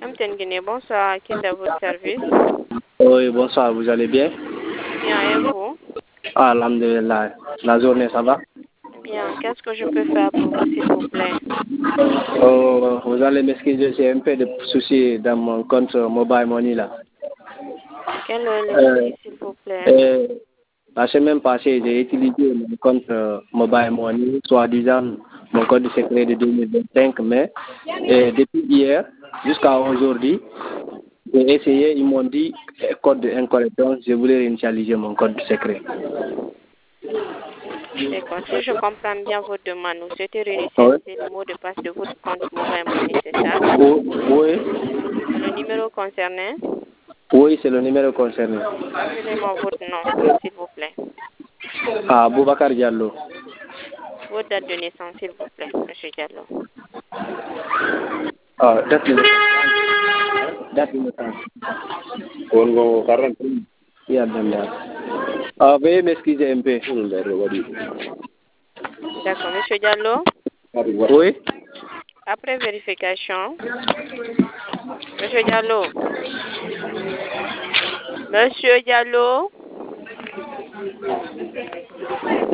MTN Guinée, bonsoir, qui est à votre service? Oui, bonsoir, vous allez bien? Bien, et vous? Ah, alhamdulillah. La journée, ça va? Bien, qu'est-ce que je peux faire pour vous, s'il vous plaît? Oh, vous allez m'excuser, j'ai un peu de soucis dans mon compte Mobile Money là. Quel est le souci, s'il vous plaît? La semaine passée, j'ai utilisé mon compte Mobile Money, soi-disant mon code secret de 2025, mais depuis hier jusqu'à aujourd'hui, j'ai essayé, ils m'ont dit code incorrect, donc je voulais réinitialiser mon code secret. D'accord. Si je comprends bien votre demande, vous souhaitez réinitialiser le mot de passe de votre compte Mobile Money, c'est ça? Oui. C'est le numéro concerné? Oui, c'est le numéro concerné. Rappelez-moi votre nom, s'il vous plaît. Ah, Boubacar Diallo. Votre date de naissance, s'il vous plaît, Monsieur Diallo. Ah, date de naissance. On 40. Ah, veuillez m'excuser un peu. D'accord, Monsieur Diallo. Oui. Après vérification, Monsieur Diallo. Monsieur Diallo.